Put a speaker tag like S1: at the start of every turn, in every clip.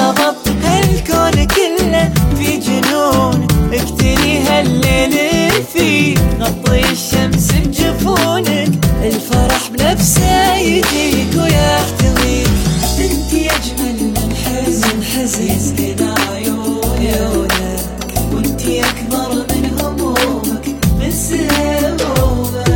S1: غضب هالكون كله في جنون، اقتني هالليل فيه غطي الشمس بجفونك، الفرح بنفسه يجيك ويحتويك. انت اجمل من حزن يسكن عيونك، وانت اكبر من همومك من سهومك.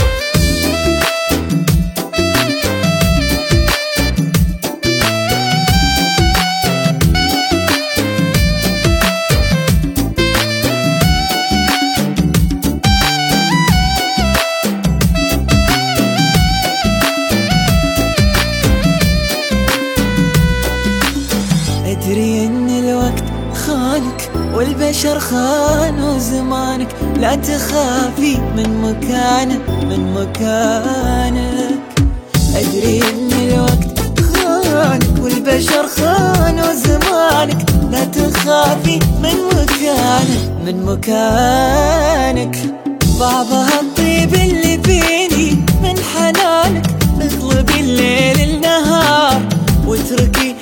S1: أدري إن الوقت خانك والبشر خانوا زمانك، لا تخافي من مكانك. أدري إن الوقت خانك والبشر خانوا زمانك، لا تخافي من مكانك. بعضها الطيب اللي فيني من حنانك، اطلبي الليل النهار واتركي